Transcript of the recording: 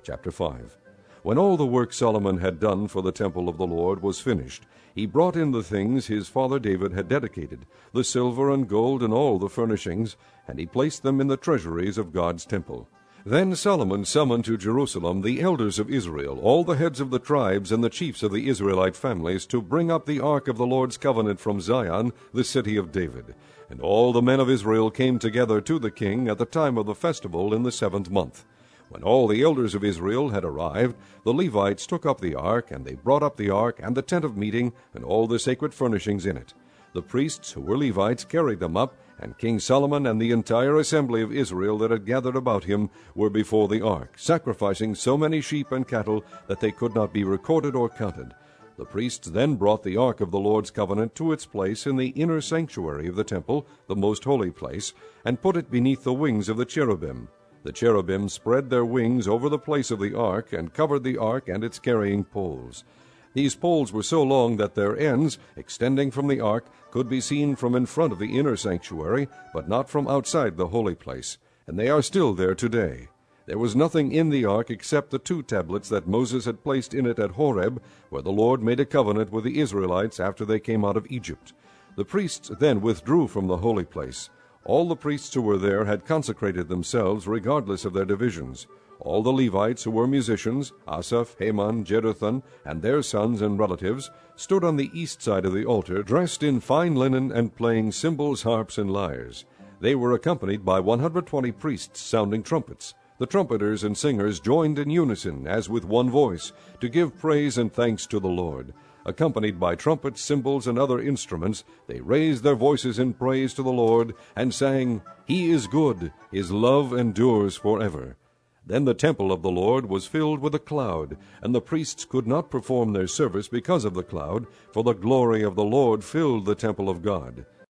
Chapter 5. When all the work Solomon had done for the temple of the Lord was finished, he brought in the things his father David had dedicated, the silver and gold and all the furnishings, and he placed them in the treasuries of God's temple. Then Solomon summoned to Jerusalem the elders of Israel, all the heads of the tribes and the chiefs of the Israelite families, to bring up the ark of the Lord's covenant from Zion, the city of David. And all the men of Israel came together to the king at the time of the festival in the 7th month. When all the elders of Israel had arrived, the Levites took up the ark, and they brought up the ark and the tent of meeting and all the sacred furnishings in it. The priests, who were Levites, carried them up, and King Solomon and the entire assembly of Israel that had gathered about him were before the ark, sacrificing so many sheep and cattle that they could not be recorded or counted. The priests then brought the ark of the Lord's covenant to its place in the inner sanctuary of the temple, the most holy place, and put it beneath the wings of the cherubim. The cherubim spread their wings over the place of the ark, and covered the ark and its carrying poles. These poles were so long that their ends, extending from the ark, could be seen from in front of the inner sanctuary, but not from outside the holy place, and they are still there today. There was nothing in the ark except the 2 tablets that Moses had placed in it at Horeb, where the Lord made a covenant with the Israelites after they came out of Egypt. The priests then withdrew from the holy place. All the priests who were there had consecrated themselves regardless of their divisions. All the Levites who were musicians, Asaph, Heman, Jeduthun, and their sons and relatives, stood on the east side of the altar, dressed in fine linen and playing cymbals, harps, and lyres. They were accompanied by 120 priests sounding trumpets. The trumpeters and singers joined in unison, as with one voice, to give praise and thanks to the Lord. Accompanied by trumpets, cymbals, and other instruments, they raised their voices in praise to the Lord, and sang, "He is good, his love endures forever." Then the temple of the Lord was filled with a cloud, and the priests could not perform their service because of the cloud, for the glory of the Lord filled the temple of God.